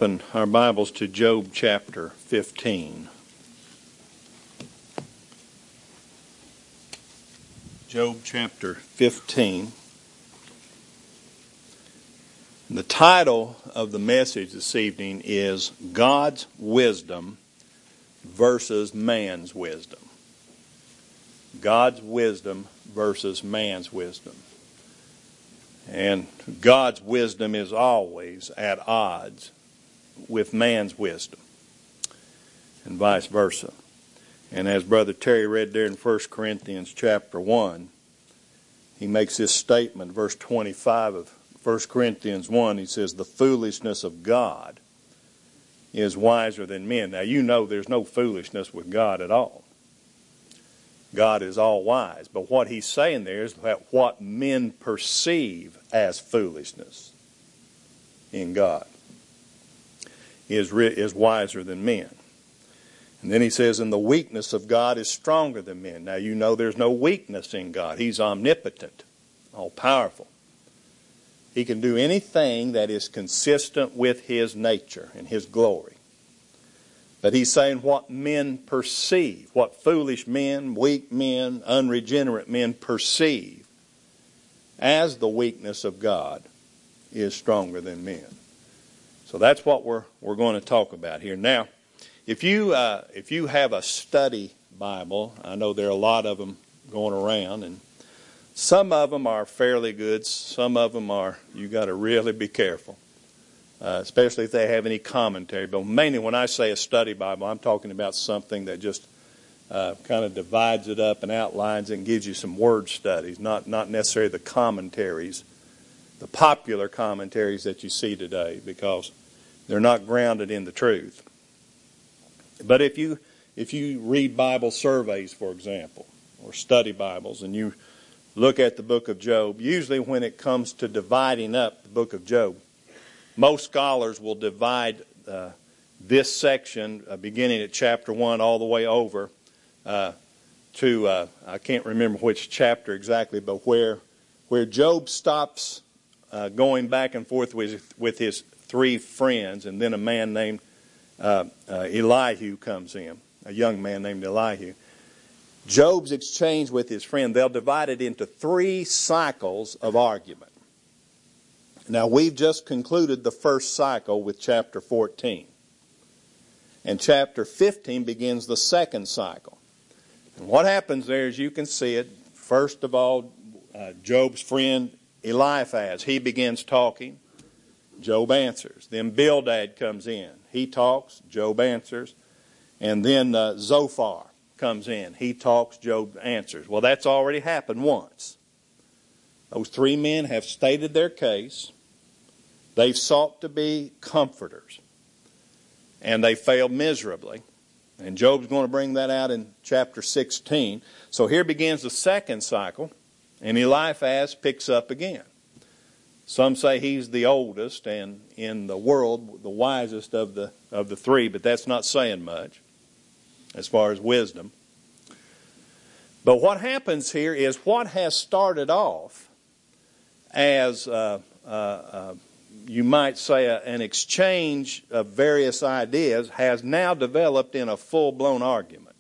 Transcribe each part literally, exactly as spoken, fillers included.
open our Bibles to Job chapter fifteen. Job chapter fifteen. The title of the message this evening is God's Wisdom versus Man's Wisdom. God's wisdom versus man's wisdom. And God's wisdom is always at odds with man's wisdom, and vice versa. And as Brother Terry read there in First Corinthians chapter one, he makes this statement, verse twenty-five of First Corinthians one, he says, the foolishness of God is wiser than men. Now you know there's no foolishness with God at all. God is all wise. But what he's saying there is that what men perceive as foolishness in God is, is wiser than men. And then he says, and the weakness of God is stronger than men. Now you know there's no weakness in God. He's omnipotent, all-powerful. He can do anything that is consistent with his nature and his glory. But he's saying what men perceive, what foolish men, weak men, unregenerate men perceive as the weakness of God is stronger than men. So that's what we're we're going to talk about here. Now, if you uh, if you have a study Bible, I know there are a lot of them going around, and some of them are fairly good. Some of them are, you got to really be careful. Uh, especially if they have any commentary. But mainly when I say a study Bible, I'm talking about something that just uh, kind of divides it up and outlines it and gives you some word studies, not, not necessarily the commentaries, the popular commentaries that you see today, because they're not grounded in the truth. But if you if you read Bible surveys, for example, or study Bibles, and you look at the book of Job, usually when it comes to dividing up the book of Job, most scholars will divide uh, this section, uh, beginning at chapter one, all the way over uh, to, uh, I can't remember which chapter exactly, but where where Job stops uh, going back and forth with, with his three friends, and then a man named uh, uh, Elihu comes in, a young man named Elihu. Job's exchange with his friend, they'll divide it into three cycles of argument. Now, we've just concluded the first cycle with chapter fourteen. And chapter fifteen begins the second cycle. And what happens there, as you can see it, first of all, uh, Job's friend Eliphaz, he begins talking. Job answers. Then Bildad comes in. He talks. Job answers. And then uh, Zophar comes in. He talks. Job answers. Well, that's already happened once. Those three men have stated their case. They've sought to be comforters. And they failed miserably. And Job's going to bring that out in chapter sixteen. So here begins the second cycle. And Eliphaz picks up again. Some say he's the oldest and in the world the wisest of the, of the three. But that's not saying much as far as wisdom. But what happens here is what has started off as, uh, uh, uh, you might say, a, an exchange of various ideas has now developed in a full-blown argument.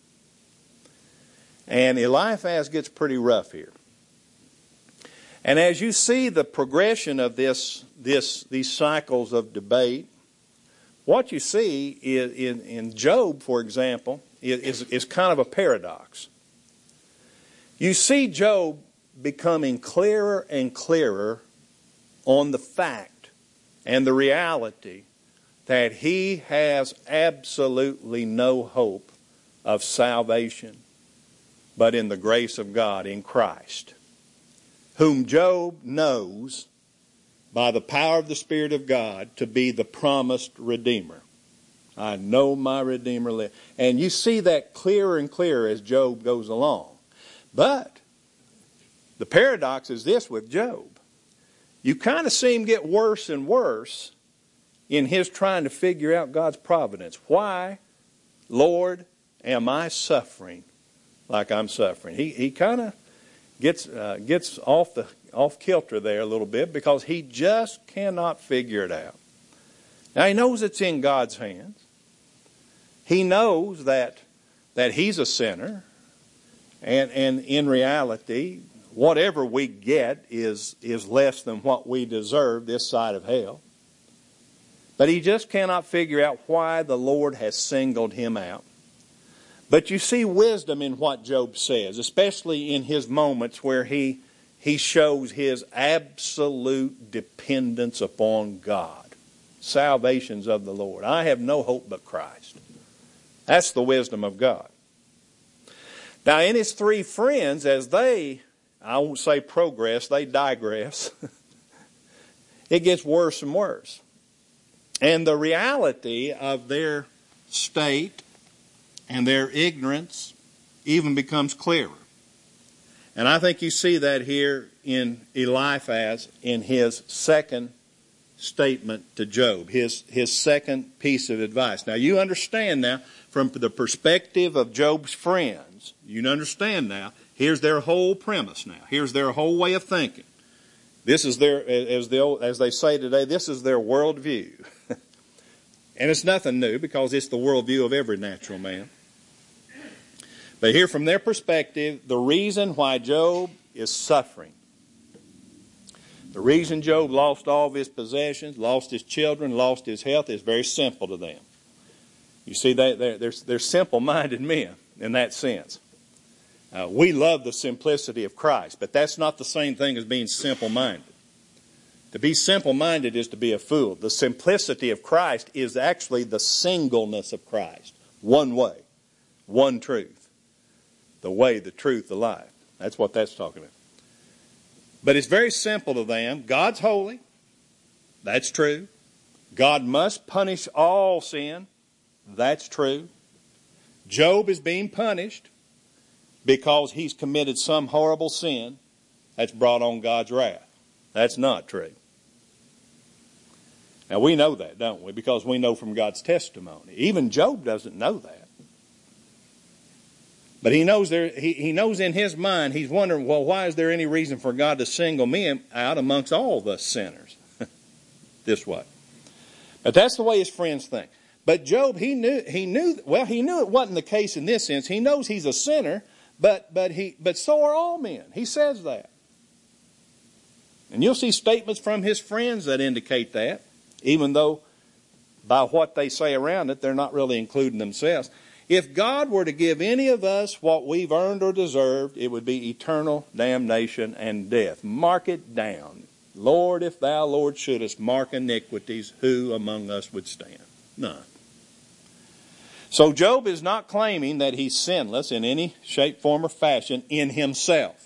And Eliphaz gets pretty rough here. And as you see the progression of this, this, these cycles of debate, what you see is, in, in Job, for example, is, is kind of a paradox. You see Job becoming clearer and clearer on the fact and the reality that he has absolutely no hope of salvation but in the grace of God in Christ, whom Job knows by the power of the Spirit of God to be the promised Redeemer. I know my Redeemer lives. And you see that clearer and clearer as Job goes along. But the paradox is this with Job. You kind of see him get worse and worse in his trying to figure out God's providence. Why, Lord, am I suffering like I'm suffering? He he kind of gets uh, gets off the off kilter there a little bit because he just cannot figure it out. Now he knows it's in God's hands. He knows that, that he's a sinner. And, and in reality, whatever we get is, is less than what we deserve this side of hell. But he just cannot figure out why the Lord has singled him out. But you see wisdom in what Job says, especially in his moments where he, he shows his absolute dependence upon God. Salvation's of the Lord. I have no hope but Christ. That's the wisdom of God. Now in his three friends, as they, I won't say progress, they digress, it gets worse and worse. And the reality of their state and their ignorance even becomes clearer. And I think you see that here in Eliphaz in his second statement to Job, his, his second piece of advice. Now you understand now, from the perspective of Job's friends, you understand now, here's their whole premise now. Here's their whole way of thinking. This is their, as they, as they say today, this is their worldview. And it's nothing new because it's the worldview of every natural man. But here from their perspective, the reason why Job is suffering, the reason Job lost all of his possessions, lost his children, lost his health is very simple to them. You see, they, they're, they're, they're simple-minded men in that sense. Uh, we love the simplicity of Christ, but that's not the same thing as being simple-minded. To be simple-minded is to be a fool. The simplicity of Christ is actually the singleness of Christ. One way, one truth. The way, the truth, the life. That's what that's talking about. But it's very simple to them. God's holy. That's true. God must punish all sin. That's true. Job is being punished because he's committed some horrible sin that's brought on God's wrath. That's not true. Now we know that, don't we? Because we know from God's testimony. Even Job doesn't know that. But he knows there. He, he knows in his mind, he's wondering, well, why is there any reason for God to single me out amongst all the sinners this way? But that's the way his friends think. But Job, he knew, he knew, well, he knew it wasn't the case in this sense. He knows he's a sinner, but, but he, but so are all men. He says that. And you'll see statements from his friends that indicate that, even though by what they say around it, they're not really including themselves. If God were to give any of us what we've earned or deserved, it would be eternal damnation and death. Mark it down. Lord, if thou, Lord, shouldest mark iniquities, who among us would stand? None. So Job is not claiming that he's sinless in any shape, form, or fashion in himself.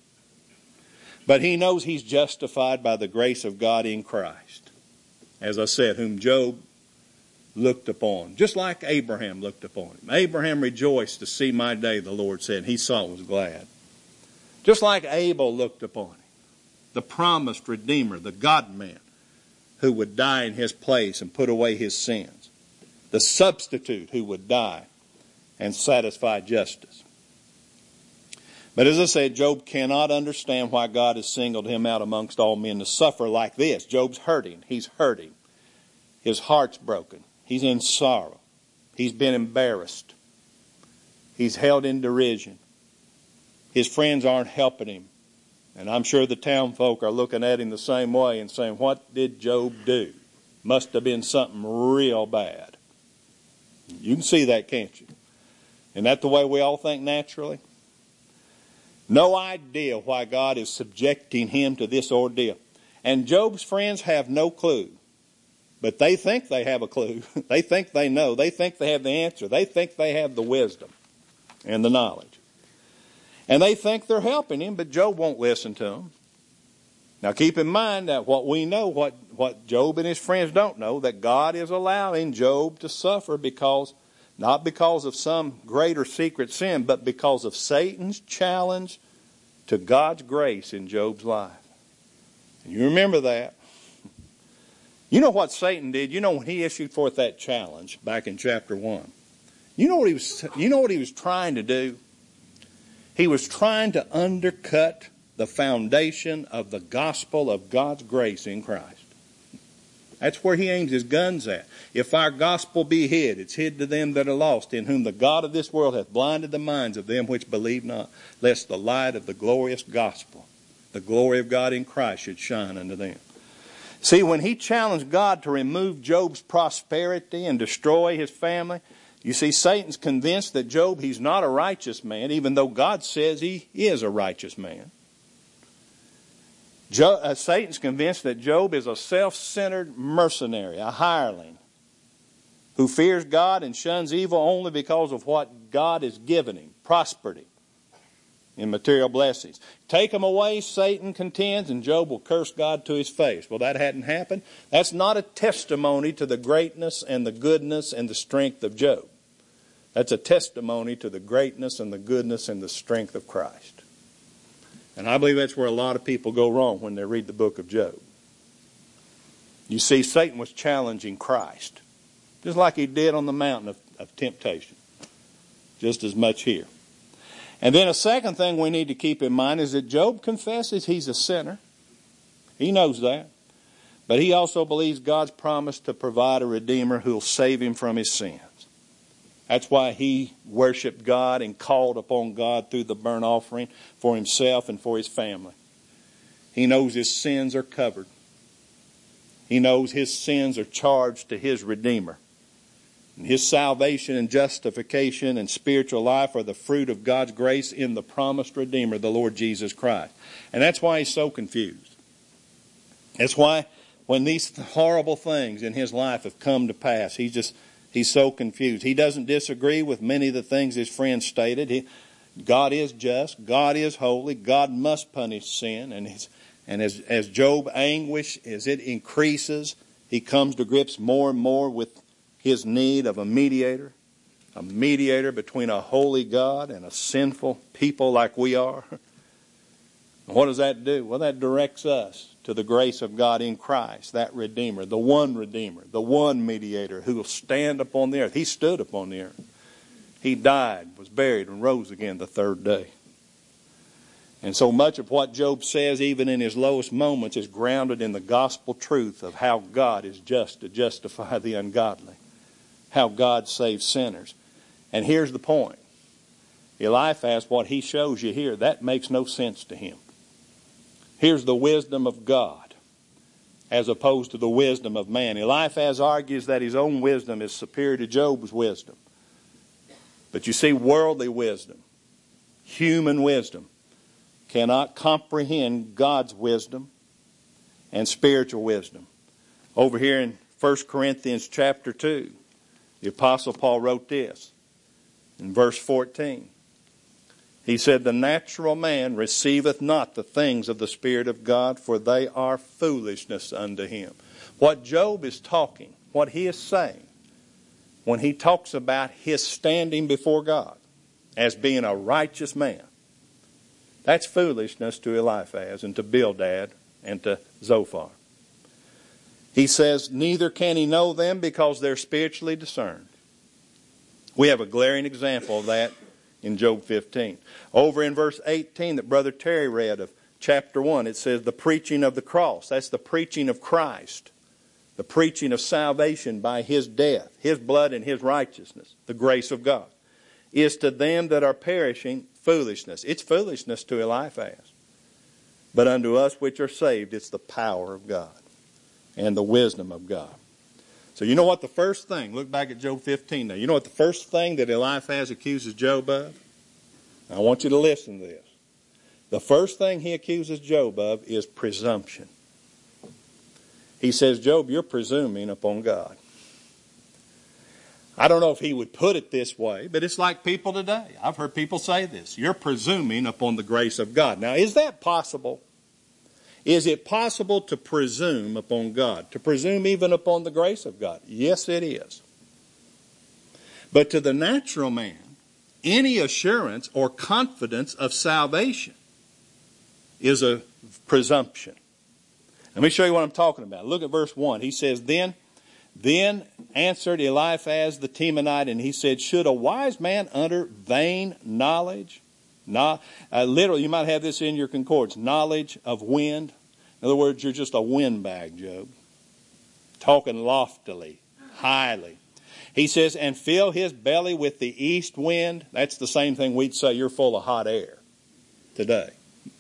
But he knows he's justified by the grace of God in Christ. As I said, whom Job looked upon, just like Abraham looked upon him. Abraham rejoiced to see my day, the Lord said. He saw and was glad. Just like Abel looked upon him. The promised Redeemer, the God-man, who would die in his place and put away his sins. The substitute who would die and satisfy justice. But as I said, Job cannot understand why God has singled him out amongst all men to suffer like this. Job's hurting. He's hurting. His heart's broken. He's in sorrow. He's been embarrassed. He's held in derision. His friends aren't helping him. And I'm sure the town folk are looking at him the same way and saying, what did Job do? Must have been something real bad. You can see that, can't you? Isn't that the way we all think naturally? No idea why God is subjecting him to this ordeal. And Job's friends have no clue. But they think they have a clue. They think they know. They think they have the answer. They think they have the wisdom and the knowledge. And they think they're helping him, but Job won't listen to them. Now keep in mind that what we know, what, what Job and his friends don't know, that God is allowing Job to suffer because, not because of some greater secret sin, but because of Satan's challenge to God's grace in Job's life. And you remember that. You know what Satan did? You know when he issued forth that challenge back in chapter one. You know what he was, you know what he was trying to do? He was trying to undercut the foundation of the gospel of God's grace in Christ. That's where he aims his guns at. If our gospel be hid, it's hid to them that are lost, in whom the God of this world hath blinded the minds of them which believe not, lest the light of the glorious gospel, the glory of God in Christ, should shine unto them. See, when he challenged God to remove Job's prosperity and destroy his family, you see, Satan's convinced that Job, he's not a righteous man, even though God says he is a righteous man. Jo- uh, Satan's convinced that Job is a self-centered mercenary, a hireling, who fears God and shuns evil only because of what God has given him, prosperity in material blessings. Take them away, Satan contends, and Job will curse God to his face. Well, that hadn't happened. That's not a testimony to the greatness and the goodness and the strength of Job. That's a testimony to the greatness and the goodness and the strength of Christ. And I believe that's where a lot of people go wrong when they read the book of Job. You see, Satan was challenging Christ, just like he did on the mountain of, of temptation. Just as much here. And then a second thing we need to keep in mind is that Job confesses he's a sinner. He knows that. But he also believes God's promise to provide a Redeemer who will save him from his sins. That's why he worshiped God and called upon God through the burnt offering for himself and for his family. He knows his sins are covered. He knows his sins are charged to his Redeemer. And his salvation and justification and spiritual life are the fruit of God's grace in the promised Redeemer, the Lord Jesus Christ. And that's why he's so confused. That's why when these horrible things in his life have come to pass, he just... He's so confused. He doesn't disagree with many of the things his friends stated. He, God is just. God is holy. God must punish sin. And, his, and as, as Job anguish, as it increases, he comes to grips more and more with his need of a mediator. A mediator between a holy God and a sinful people like we are. And what does that do? Well, that directs us to the grace of God in Christ, that Redeemer, the one Redeemer, the one mediator who will stand upon the earth. He stood upon the earth. He died, was buried, and rose again the third day. And so much of what Job says, even in his lowest moments, is grounded in the gospel truth of how God is just to justify the ungodly, how God saves sinners. And here's the point. Eliphaz, what he shows you here, that makes no sense to him. Here's the wisdom of God as opposed to the wisdom of man. Eliphaz argues that his own wisdom is superior to Job's wisdom. But you see, worldly wisdom, human wisdom, cannot comprehend God's wisdom and spiritual wisdom. Over here in First Corinthians chapter two, the Apostle Paul wrote this in verse fourteen. He said, the natural man receiveth not the things of the Spirit of God, for they are foolishness unto him. What Job is talking, what he is saying, when he talks about his standing before God as being a righteous man, that's foolishness to Eliphaz and to Bildad and to Zophar. He says, neither can he know them because they're spiritually discerned. We have a glaring example of that in Job fifteen. Over in verse eighteen that Brother Terry read of chapter one, it says the preaching of the cross. That's the preaching of Christ. The preaching of salvation by his death, his blood and his righteousness, the grace of God, is to them that are perishing foolishness. It's foolishness to Eliphaz. But unto us which are saved, it's the power of God and the wisdom of God. So you know what the first thing, look back at Job fifteen now. You know what the first thing that Eliphaz accuses Job of? I want you to listen to this. The first thing he accuses Job of is presumption. He says, Job, you're presuming upon God. I don't know if he would put it this way, but it's like people today. I've heard people say this. You're presuming upon the grace of God. Now, is that possible? Is it possible to presume upon God? To presume even upon the grace of God? Yes, it is. But to the natural man, any assurance or confidence of salvation is a presumption. Let me show you what I'm talking about. Look at verse one. He says, Then, then answered Eliphaz the Temanite, and he said, should a wise man utter vain knowledge? Not, uh, literally, you might have this in your concordance, knowledge of wind. In other words, you're just a windbag, Job. talking loftily, highly. He says, and fill his belly with the east wind. That's the same thing we'd say, you're full of hot air today.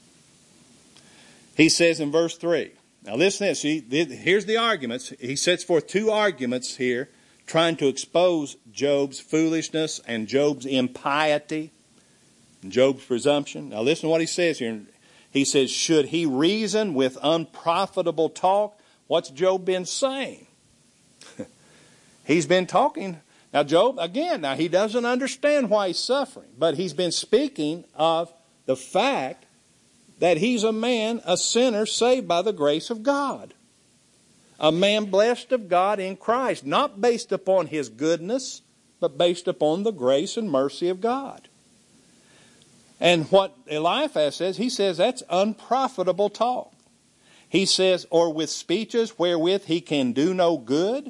He says in verse three, now listen to this. See, here's the arguments. He sets forth two arguments here, trying to expose Job's foolishness and Job's impiety, and Job's presumption. Now listen to what he says here. He says, should he reason with unprofitable talk? What's Job been saying? He's been talking. Now Job, again, now he doesn't understand why he's suffering, but he's been speaking of the fact that he's a man, a sinner, saved by the grace of God. A man blessed of God in Christ, not based upon his goodness, but based upon the grace and mercy of God. And what Eliphaz says, he says that's unprofitable talk. He says, or with speeches wherewith he can do no good.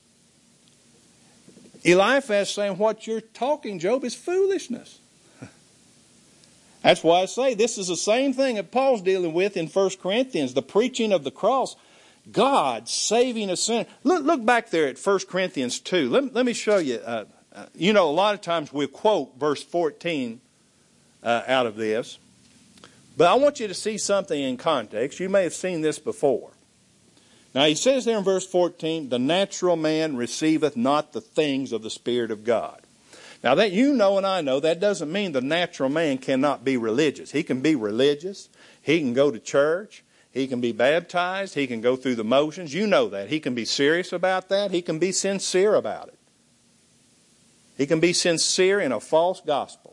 Eliphaz saying what you're talking, Job, is foolishness. That's why I say this is the same thing that Paul's dealing with in First Corinthians, the preaching of the cross. God saving a sinner. Look, look back there at First Corinthians two. Let, let me show you. Uh, uh, you know, a lot of times we quote verse fourteen uh, out of this. But I want you to see something in context. You may have seen this before. Now he says there in verse fourteen, the natural man receiveth not the things of the Spirit of God. Now that you know and I know, that doesn't mean the natural man cannot be religious. He can be religious. He can go to church. He can be baptized. He can go through the motions. You know that. He can be serious about that. He can be sincere about it. He can be sincere in a false gospel.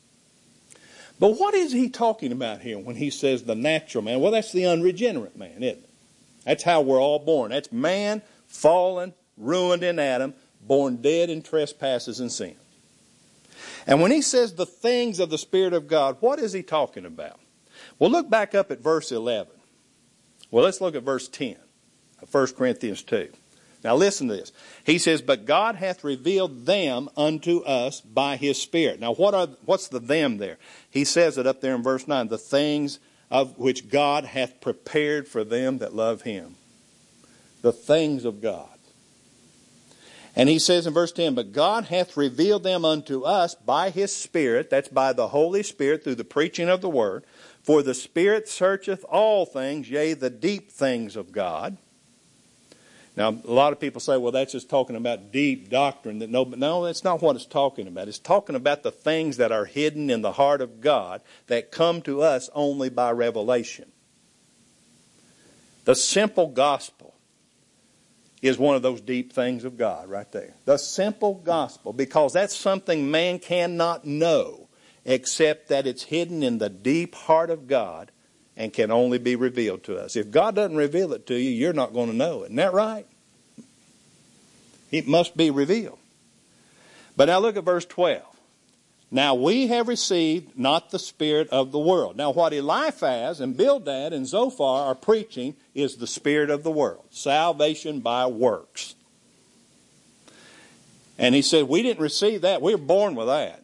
But what is he talking about here when he says the natural man? Well, that's the unregenerate man, isn't it? That's how we're all born. That's man fallen, ruined in Adam, born dead in trespasses and sin. And when he says the things of the Spirit of God, what is he talking about? Well, look back up at verse eleven. Well, let's look at verse ten of First Corinthians two. Now listen to this. He says, but God hath revealed them unto us by his Spirit. Now what are what's the them there? He says it up there in verse nine. The things of which God hath prepared for them that love him. The things of God. And he says in verse ten, but God hath revealed them unto us by his Spirit. That's by the Holy Spirit through the preaching of the Word. For the Spirit searcheth all things, yea, the deep things of God. Now, a lot of people say, well, that's just talking about deep doctrine. That no, but no, that's not what it's talking about. It's talking about the things that are hidden in the heart of God that come to us only by revelation. The simple gospel is one of those deep things of God right there. The simple gospel, because that's something man cannot know except that it's hidden in the deep heart of God and can only be revealed to us. If God doesn't reveal it to you, you're not going to know it. Isn't that right? It must be revealed. But now look at verse twelve. Now we have received not the spirit of the world. Now what Eliphaz and Bildad and Zophar are preaching is the spirit of the world. Salvation by works. And he said, we didn't receive that. We were born with that.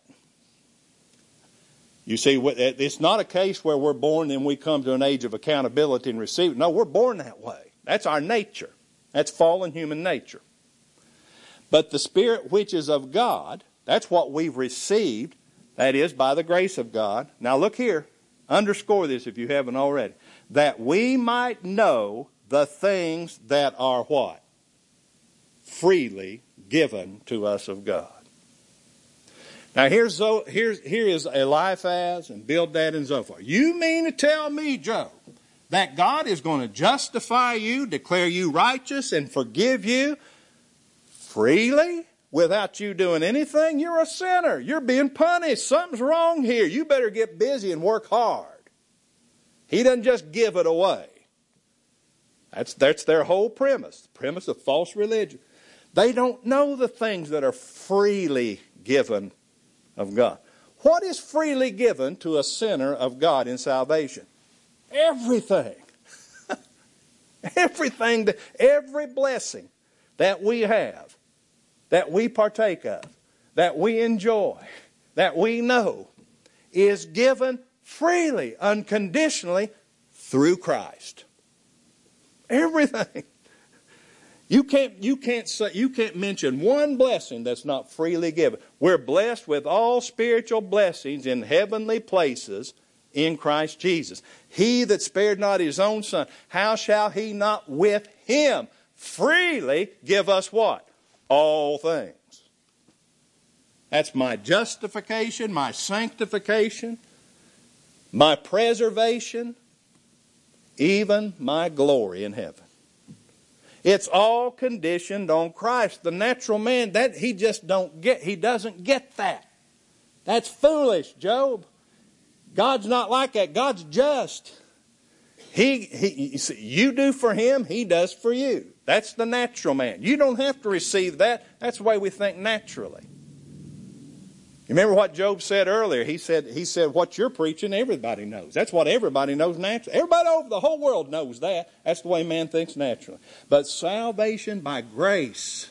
You see, it's not a case where we're born and we come to an age of accountability and receive it. No, we're born that way. That's our nature. That's fallen human nature. But the Spirit which is of God, that's what we've received. That is, by the grace of God. Now look here. Underscore this if you haven't already. That we might know the things that are what? Freely given to us of God. Now here's, here's, here is Eliphaz and Bildad and Zophar. You mean to tell me, Job, that God is going to justify you, declare you righteous, and forgive you freely without you doing anything? You're a sinner. You're being punished. Something's wrong here. You better get busy and work hard. He doesn't just give it away. That's, that's their whole premise, the premise of false religion. They don't know the things that are freely given of God. What is freely given to a sinner of God in salvation? Everything. Everything, that, every blessing that we have, that we partake of, that we enjoy, that we know, is given freely, unconditionally, through Christ. Everything. You can't, you can't say, you can't mention one blessing that's not freely given. We're blessed with all spiritual blessings in heavenly places in Christ Jesus. He that spared not his own Son, how shall he not with him freely give us what? All things. That's my justification, my sanctification, my preservation, even my glory in heaven. It's all conditioned on Christ. The natural man, that he just don't get, he doesn't get that. That's foolish, Job. God's not like that. God's just. He, he, you see, you do for him, he does for you. That's the natural man. You don't have to receive that. That's the way we think naturally. You remember what Job said earlier? He said, he said, what you're preaching, everybody knows. That's what everybody knows naturally. Everybody over the whole world knows that. That's the way man thinks naturally. But salvation by grace,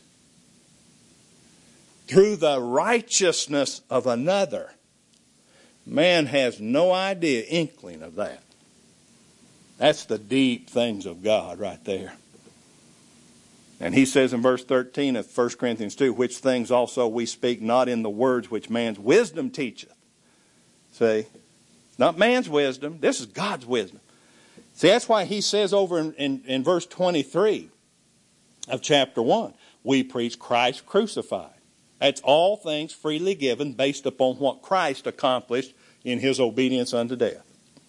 through the righteousness of another, man has no idea, inkling of that. That's the deep things of God right there. And he says in verse thirteen of First Corinthians two, which things also we speak not in the words which man's wisdom teacheth. See, not man's wisdom. This is God's wisdom. See, that's why he says over in, in, in verse twenty-three of chapter one, we preach Christ crucified. That's all things freely given based upon what Christ accomplished in his obedience unto death.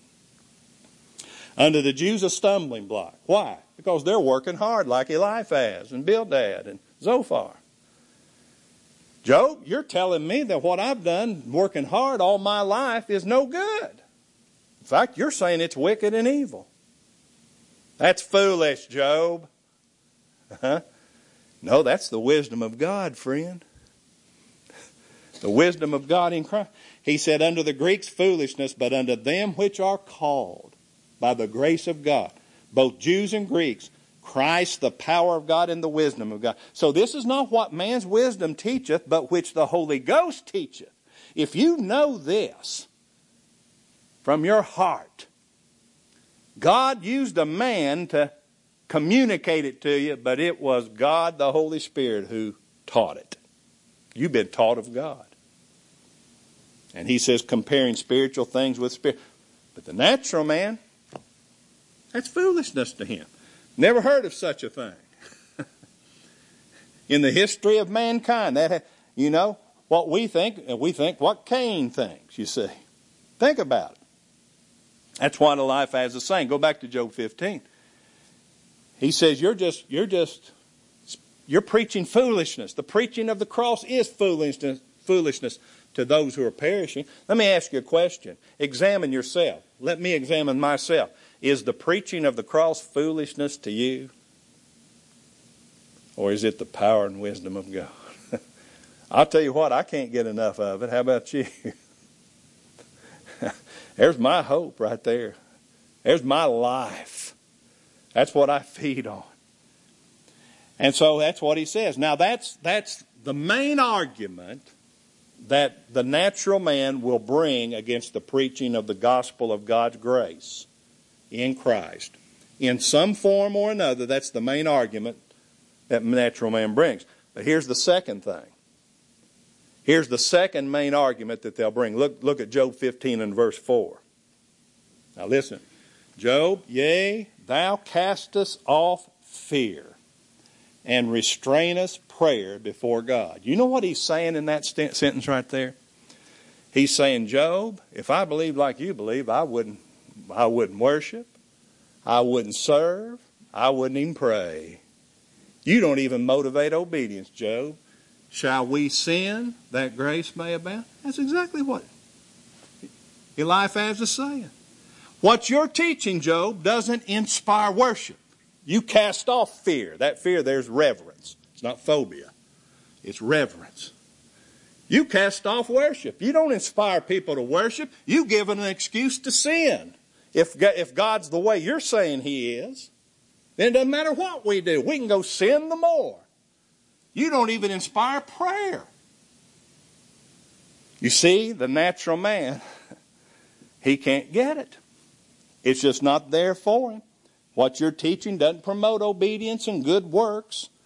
Unto the Jews a stumbling block. Why? Because they're working hard like Eliphaz and Bildad and Zophar. Job, you're telling me that what I've done working hard all my life is no good. In fact, you're saying it's wicked and evil. That's foolish, Job. Uh-huh. No, that's the wisdom of God, friend. The wisdom of God in Christ. He said, unto the Greeks foolishness, but unto them which are called by the grace of God, both Jews and Greeks, Christ, the power of God and the wisdom of God. So this is not what man's wisdom teacheth, but which the Holy Ghost teacheth. If you know this from your heart, God used a man to communicate it to you, but it was God, the Holy Spirit, who taught it. You've been taught of God. And he says, comparing spiritual things with spirit. But the natural man, that's foolishness to him. Never heard of such a thing. In the history of mankind, that, you know, what we think, we think what Cain thinks, you see. Think about it. That's what Eliphaz is saying. Go back to Job fifteen. He says, you're just, you're just, you're preaching foolishness. The preaching of the cross is foolishness, foolishness to those who are perishing. Let me ask you a question. Examine yourself. Let me examine myself. Is the preaching of the cross foolishness to you? Or is it the power and wisdom of God? I'll tell you what, I can't get enough of it. How about you? There's my hope right there. There's my life. That's what I feed on. And so that's what he says. Now that's that's the main argument that the natural man will bring against the preaching of the gospel of God's grace in Christ. In some form or another, that's the main argument that natural man brings. But here's the second thing. Here's the second main argument that they'll bring. Look, look at Job fifteen and verse four. Now listen. Job, yea, thou castest off fear and restrainest prayer before God. You know what he's saying in that st- sentence right there? He's saying, Job, if I believed like you believe, I wouldn't, I wouldn't worship. I wouldn't serve. I wouldn't even pray. You don't even motivate obedience, Job. Shall we sin that grace may abound? That's exactly what Eliphaz is saying. What you're teaching, Job, doesn't inspire worship. You cast off fear. That fear, there's reverence. It's not phobia. It's reverence. You cast off worship. You don't inspire people to worship. You give an excuse to sin. If, if God's the way you're saying He is, then it doesn't matter what we do. We can go sin the more. You don't even inspire prayer. You see, the natural man, he can't get it. It's just not there for him. What you're teaching doesn't promote obedience and good works.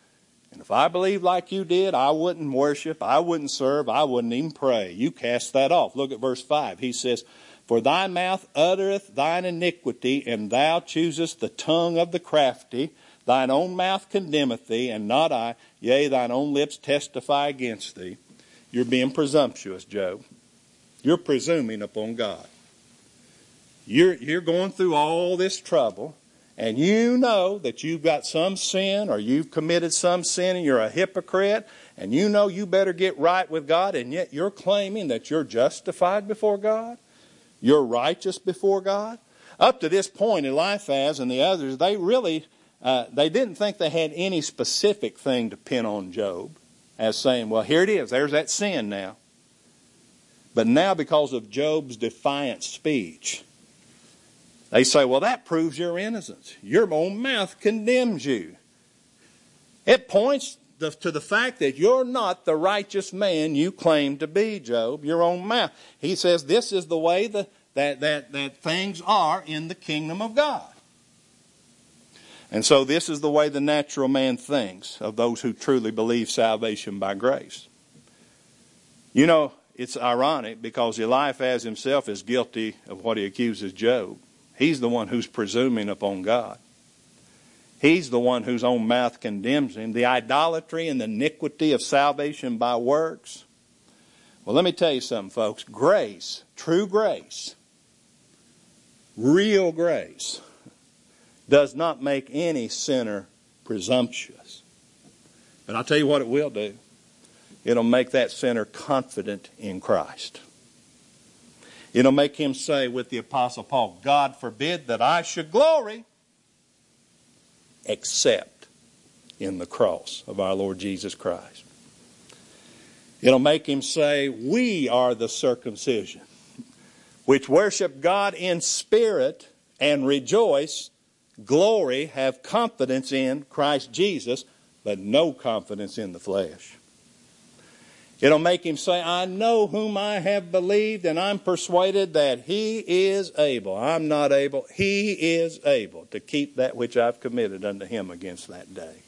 And if I believed like you did, I wouldn't worship, I wouldn't serve, I wouldn't even pray. You cast that off. Look at verse five. He says, for thy mouth uttereth thine iniquity, and thou choosest the tongue of the crafty. Thine own mouth condemneth thee, and not I. Yea, thine own lips testify against thee. You're being presumptuous, Job. You're presuming upon God. You're, you're going through all this trouble, and you know that you've got some sin, or you've committed some sin, and you're a hypocrite, and you know you better get right with God, and yet you're claiming that you're justified before God? You're righteous before God? Up to this point, Eliphaz and the others, they really, uh, they didn't think they had any specific thing to pin on Job as saying, well, here it is. There's that sin now. But now because of Job's defiant speech, they say, well, that proves your innocence. Your own mouth condemns you. It points The, to the fact that you're not the righteous man you claim to be, Job. Your own mouth. He says this is the way the, that, that, that things are in the kingdom of God. And so this is the way the natural man thinks of those who truly believe salvation by grace. You know, it's ironic because Eliphaz himself is guilty of what he accuses Job. He's the one who's presuming upon God. He's the one whose own mouth condemns him. The idolatry and the iniquity of salvation by works. Well, let me tell you something, folks. Grace, true grace, real grace, does not make any sinner presumptuous. But I'll tell you what it will do. It'll make that sinner confident in Christ. It'll make him say with the Apostle Paul, God forbid that I should glory except in the cross of our Lord Jesus Christ. It'll make him say, we are the circumcision, which worship God in spirit and rejoice, glory, have confidence in Christ Jesus, but no confidence in the flesh. It'll make him say, I know whom I have believed, and I'm persuaded that he is able. I'm not able. He is able to keep that which I've committed unto him against that day.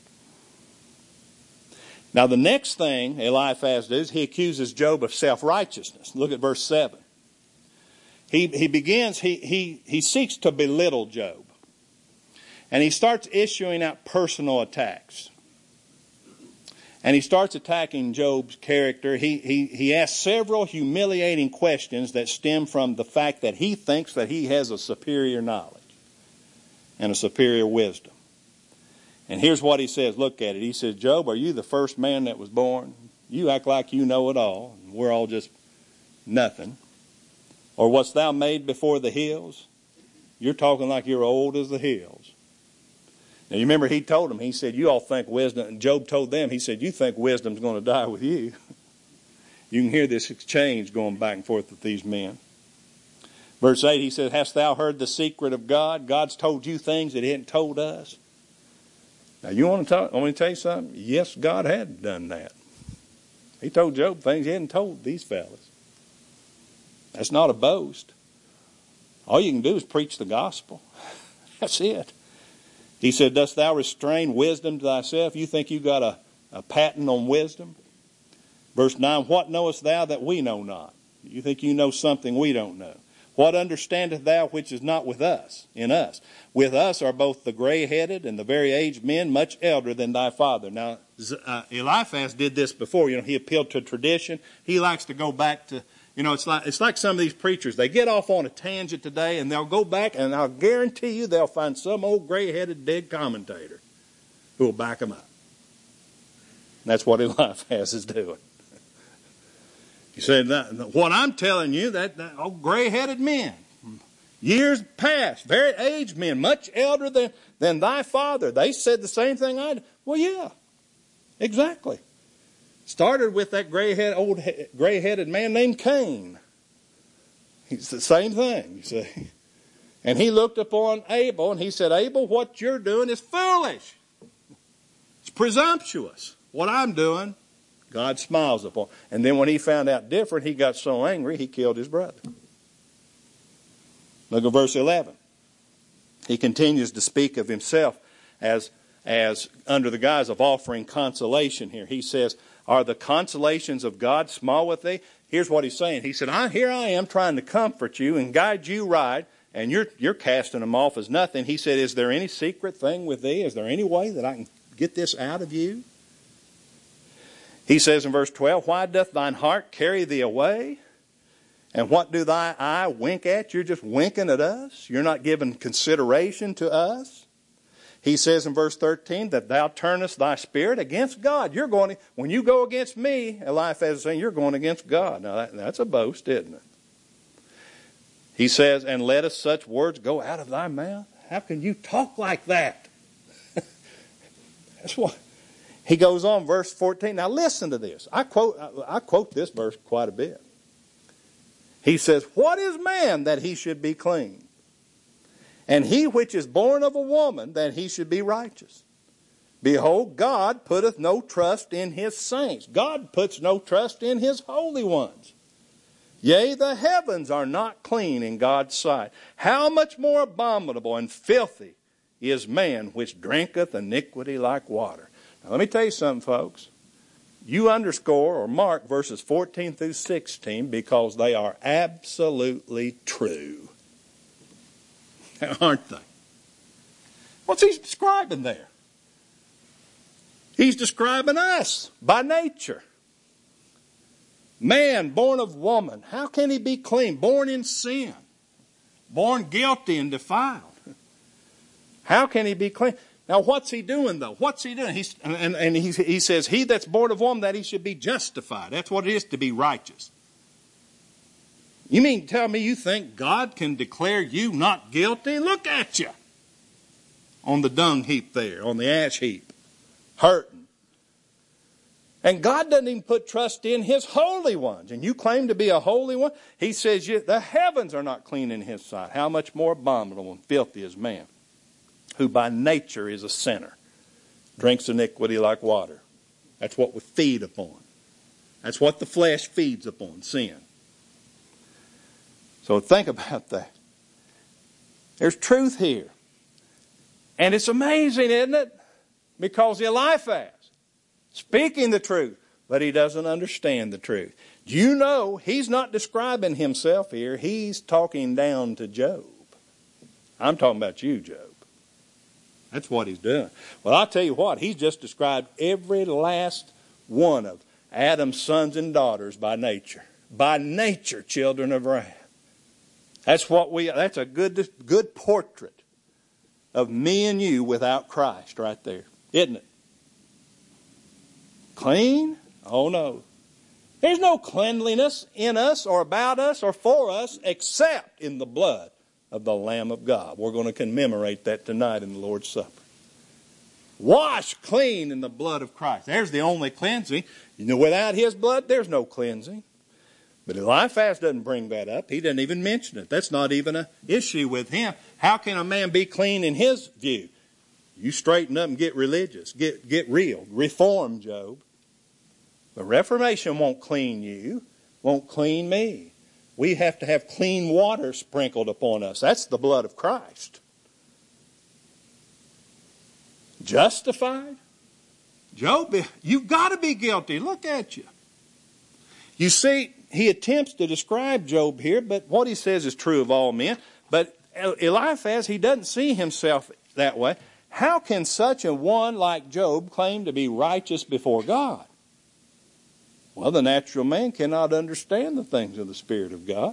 Now the next thing Eliphaz does, he accuses Job of self-righteousness. Look at verse seven. He, he begins, he, he, he seeks to belittle Job. And he starts issuing out personal attacks. And he starts attacking Job's character. He, he, he asks several humiliating questions that stem from the fact that he thinks that he has a superior knowledge and a superior wisdom. And here's what he says. Look at it. He says, Job, are you the first man that was born? You act like you know it all. And we're all just nothing. Or wast thou made before the hills? You're talking like you're old as the hills. Now, you remember he told them, he said, you all think wisdom, and Job told them, he said, you think wisdom's going to die with you. You can hear this exchange going back and forth with these men. Verse eight, he says, hast thou heard the secret of God? God's told you things that he hadn't told us. Now, you want to talk, I want to tell you something? Yes, God had done that. He told Job things he hadn't told these fellas. That's not a boast. All you can do is preach the gospel. That's it. He said, dost thou restrain wisdom to thyself? You think you got a, a patent on wisdom? Verse nine, what knowest thou that we know not? You think you know something we don't know. What understandest thou which is not with us, in us? With us are both the gray-headed and the very aged men, much elder than thy father. Now, uh, Eliphaz did this before. You know, he appealed to tradition. He likes to go back to, you know, it's like it's like some of these preachers. They get off on a tangent today, and they'll go back, and I'll guarantee you they'll find some old gray-headed dead commentator who will back them up. And that's what Eliphaz is doing. He said, what I'm telling you, that, that old gray-headed men, years past, very aged men, much elder than, than thy father, they said the same thing I did. Well, yeah, exactly. Started with that gray-headed, old gray-headed man named Cain. It's the same thing, you see. And he looked upon Abel, and he said, Abel, what you're doing is foolish. It's presumptuous. What I'm doing, God smiles upon. And then when he found out different, he got so angry, he killed his brother. Look at verse eleven. He continues to speak of himself as as under the guise of offering consolation here. He says, are the consolations of God small with thee? Here's what he's saying. He said, I, here I am trying to comfort you and guide you right, and you're, you're casting them off as nothing. He said, is there any secret thing with thee? Is there any way that I can get this out of you? He says in verse twelve, why doth thine heart carry thee away? And what do thy eye wink at? You're just winking at us. You're not giving consideration to us. He says in verse thirteen that thou turnest thy spirit against God. You're going to, when you go against me, Eliphaz is saying, you're going against God. Now that, that's a boast, isn't it? He says, and lettest such words go out of thy mouth. How can you talk like that? That's what. He goes on, verse fourteen. Now listen to this. I quote, I quote this verse quite a bit. He says, what is man that he should be clean? And he which is born of a woman, that he should be righteous. Behold, God putteth no trust in his saints. God puts no trust in his holy ones. Yea, the heavens are not clean in God's sight. How much more abominable and filthy is man which drinketh iniquity like water. Now let me tell you something, folks. You underscore or mark verses fourteen through sixteen because they are absolutely true. Aren't they? What's he describing there? He's describing us by nature. Man born of woman, how can he be clean? Born in sin. Born guilty and defiled. How can he be clean? Now what's he doing though? What's he doing? He's, and and he, he says, he that's born of woman, that he should be justified. That's what it is to be righteous. You mean tell me you think God can declare you not guilty? Look at you. On the dung heap there, on the ash heap. Hurting. And God doesn't even put trust in his holy ones. And you claim to be a holy one? He says you, the heavens are not clean in his sight. How much more abominable and filthy is man, who by nature is a sinner, drinks iniquity like water. That's what we feed upon. That's what the flesh feeds upon, sin. So think about that. There's truth here. And it's amazing, isn't it? Because Eliphaz, speaking the truth, but he doesn't understand the truth. Do you know he's not describing himself here. He's talking down to Job. I'm talking about you, Job. That's what he's doing. Well, I'll tell you what. He's just described every last one of Adam's sons and daughters by nature. By nature, children of wrath. That's what we. That's a good, good portrait of me and you without Christ right there, isn't it? Clean? Oh no. There's no cleanliness in us or about us or for us except in the blood of the Lamb of God. We're going to commemorate that tonight in the Lord's Supper. Wash clean in the blood of Christ. There's the only cleansing. You know, without his blood, there's no cleansing. But Eliphaz doesn't bring that up. He doesn't even mention it. That's not even an issue with him. How can a man be clean in his view? You straighten up and get religious. Get, get real. Reform, Job. The Reformation won't clean you. Won't clean me. We have to have clean water sprinkled upon us. That's the blood of Christ. Justified? Job, you've got to be guilty. Look at you. You see, he attempts to describe Job here, but what he says is true of all men. But Eliphaz, he doesn't see himself that way. How can such a one like Job claim to be righteous before God? Well, the natural man cannot understand the things of the Spirit of God.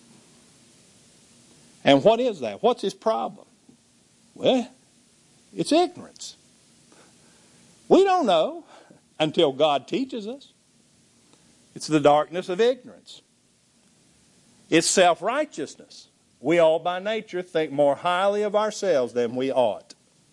And what is that? What's his problem? Well, it's ignorance. We don't know until God teaches us. It's the darkness of ignorance. It's self-righteousness. We all by nature think more highly of ourselves than we ought.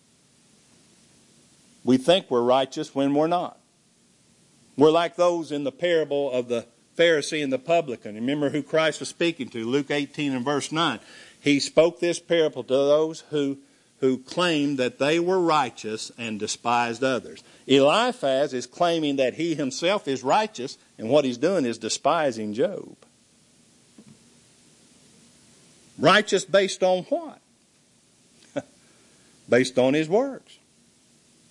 We think we're righteous when we're not. We're like those in the parable of the Pharisee and the publican. Remember who Christ was speaking to, Luke eighteen and verse nine. He spoke this parable to those who, who claimed that they were righteous and despised others. Eliphaz is claiming that he himself is righteous, and what he's doing is despising Job. Righteous based on what? Based on his works.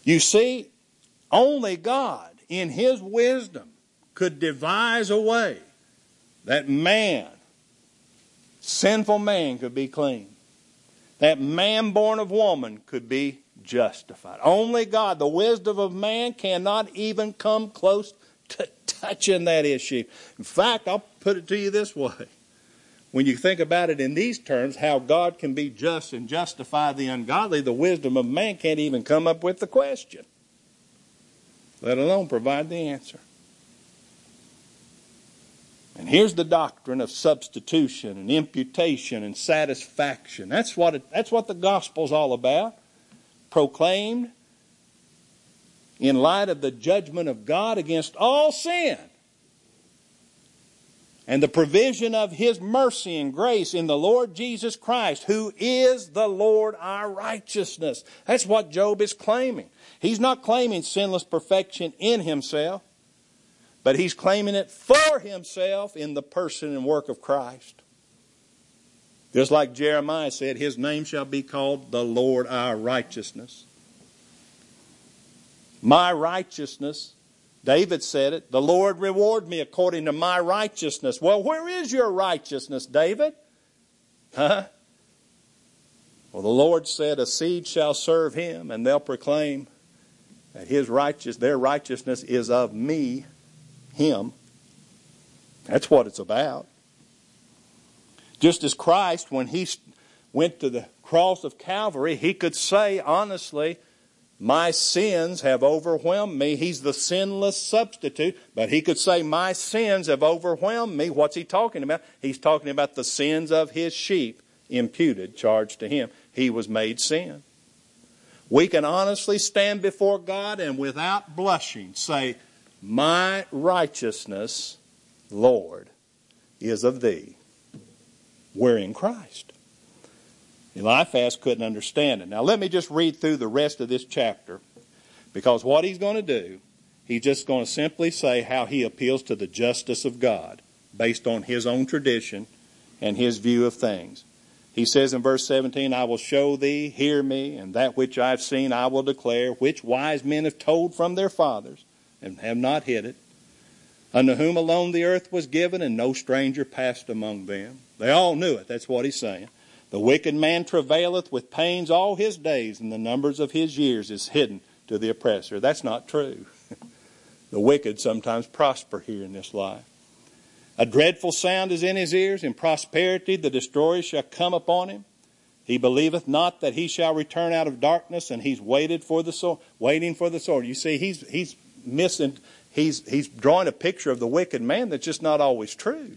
You see, only God in His wisdom could devise a way that man, sinful man, could be clean. That man born of woman could be justified. Only God. The wisdom of man cannot even come close to touching that issue. In fact, I'll put it to you this way. When you think about it in these terms, how God can be just and justify the ungodly, the wisdom of man can't even come up with the question, let alone provide the answer. And here's the doctrine of substitution and imputation and satisfaction. That's what it, that's what the gospel's all about. Proclaimed in light of the judgment of God against all sin, and the provision of His mercy and grace in the Lord Jesus Christ, who is the Lord our righteousness. That's what Job is claiming. He's not claiming sinless perfection in himself, but he's claiming it for himself in the person and work of Christ. Just like Jeremiah said, His name shall be called the Lord our righteousness. My righteousness, David said it, the Lord reward me according to my righteousness. Well, where is your righteousness, David? Huh? Well, the Lord said, a seed shall serve him, and they'll proclaim that his righteous, their righteousness is of me, him. That's what it's about. Just as Christ, when He went to the cross of Calvary, He could say honestly, my sins have overwhelmed me. He's the sinless substitute. But He could say, my sins have overwhelmed me. What's He talking about? He's talking about the sins of His sheep imputed, charged to Him. He was made sin. We can honestly stand before God and without blushing say, my righteousness, Lord, is of Thee. We're in Christ. Eliphaz couldn't understand it. Now let me just read through the rest of this chapter, because what he's going to do, he's just going to simply say how he appeals to the justice of God based on his own tradition and his view of things. He says in verse seventeen, I will show thee, hear me, and that which I have seen I will declare, which wise men have told from their fathers and have not hid it, unto whom alone the earth was given, and no stranger passed among them. They all knew it. That's what he's saying. The wicked man travaileth with pains all his days, and the numbers of his years is hidden to the oppressor. That's not true. The wicked sometimes prosper here in this life. A dreadful sound is in his ears. In prosperity the destroyer shall come upon him. He believeth not that he shall return out of darkness, and he's waited for the sword, waiting for the sword. You see, he's he's missing. He's he's drawing a picture of the wicked man that's just not always true.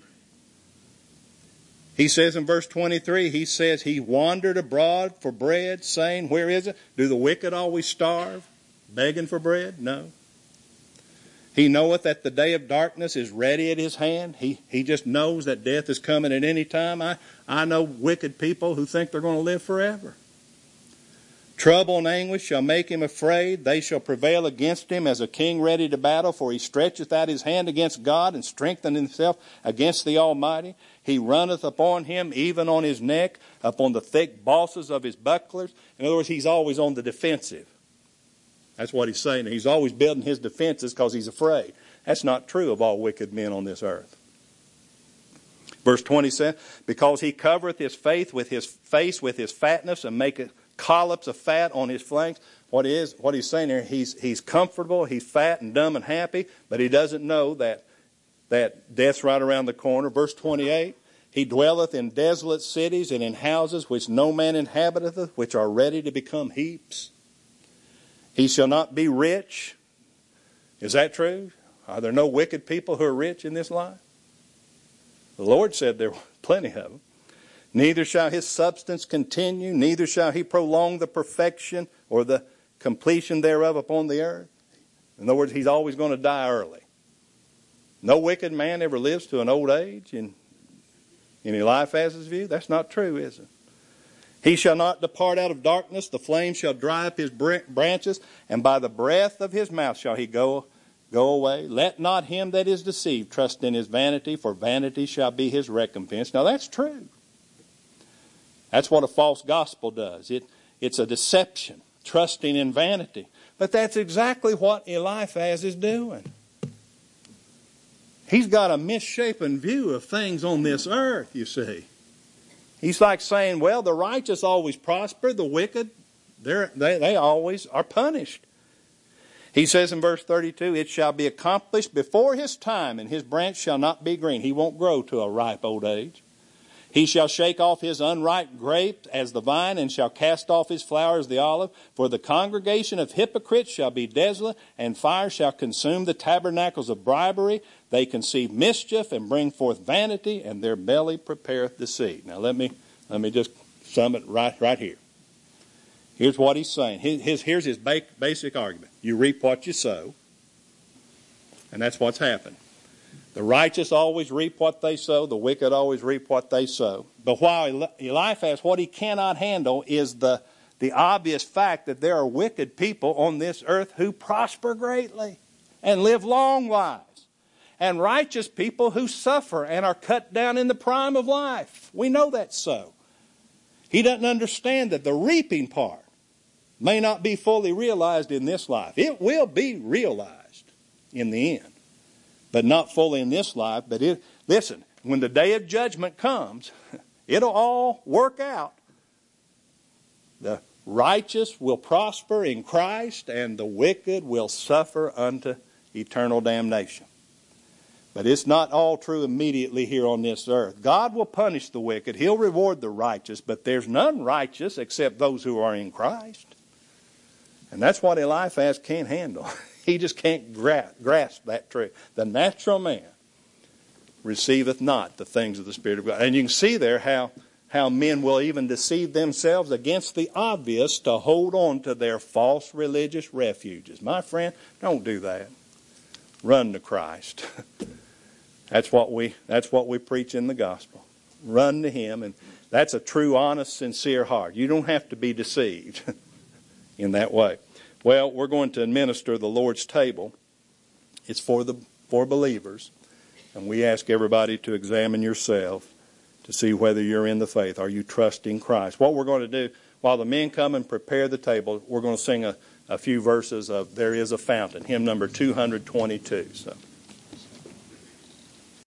He says in verse twenty-three, he says, he wandered abroad for bread, saying, where is it? Do the wicked always starve, begging for bread? No. He knoweth that the day of darkness is ready at his hand. He, he just knows that death is coming at any time. I, I know wicked people who think they're going to live forever. Trouble and anguish shall make him afraid. They shall prevail against him as a king ready to battle, for he stretcheth out his hand against God and strengtheneth himself against the Almighty. He runneth upon him, even on his neck, upon the thick bosses of his bucklers. In other words, he's always on the defensive. That's what he's saying. He's always building his defenses because he's afraid. That's not true of all wicked men on this earth. Verse twenty says, because he covereth his faith with his face with his fatness, and maketh collops of fat on his flanks. What is what he's saying there, he's he's comfortable, he's fat and dumb and happy, but he doesn't know that that death's right around the corner. Verse twenty-eight, he dwelleth in desolate cities and in houses which no man inhabiteth, which are ready to become heaps. He shall not be rich. Is that true? Are there no wicked people who are rich in this life? The Lord said there were plenty of them. Neither shall his substance continue, neither shall he prolong the perfection or the completion thereof upon the earth. In other words, he's always going to die early. No wicked man ever lives to an old age in, in Eliphaz's view. That's not true, is it? He shall not depart out of darkness. The flame shall dry up his branches, and by the breath of his mouth shall he go, go away. Let not him that is deceived trust in his vanity, for vanity shall be his recompense. Now that's true. That's what a false gospel does. It, it's a deception, trusting in vanity. But that's exactly what Eliphaz is doing. He's got a misshapen view of things on this earth, you see. He's like saying, well, the righteous always prosper, the wicked, they're, they, they always are punished. He says in verse thirty-two, it shall be accomplished before his time, and his branch shall not be green. He won't grow to a ripe old age. He shall shake off his unripe grape as the vine, and shall cast off his flower as the olive. For the congregation of hypocrites shall be desolate, and fire shall consume the tabernacles of bribery. They conceive mischief and bring forth vanity, and their belly prepareth deceit. Now let me let me just sum it right, right here. Here's what he's saying. His, his, here's his basic argument. You reap what you sow, and that's what's happened. The righteous always reap what they sow. The wicked always reap what they sow. But while Eliphaz, what he cannot handle is the, the obvious fact that there are wicked people on this earth who prosper greatly and live long lives, and righteous people who suffer and are cut down in the prime of life. We know that's so. He doesn't understand that the reaping part may not be fully realized in this life. It will be realized in the end, but not fully in this life. But it, listen, when the day of judgment comes, it'll all work out. The righteous will prosper in Christ, and the wicked will suffer unto eternal damnation. But it's not all true immediately here on this earth. God will punish the wicked. He'll reward the righteous, but there's none righteous except those who are in Christ. And that's what Eliphaz can't handle. He just can't gra- grasp that truth. The natural man receiveth not the things of the Spirit of God. And you can see there how, how men will even deceive themselves against the obvious to hold on to their false religious refuges. My friend, don't do that. Run to Christ. That's what we that's what we preach in the gospel. Run to Him, and that's a true, honest, sincere heart. You don't have to be deceived in that way. Well, we're going to administer the Lord's table. It's for the for believers, and we ask everybody to examine yourself to see whether you're in the faith. Are you trusting Christ? What we're going to do, while the men come and prepare the table, we're going to sing a, a few verses of There Is a Fountain, hymn number two hundred twenty-two. So.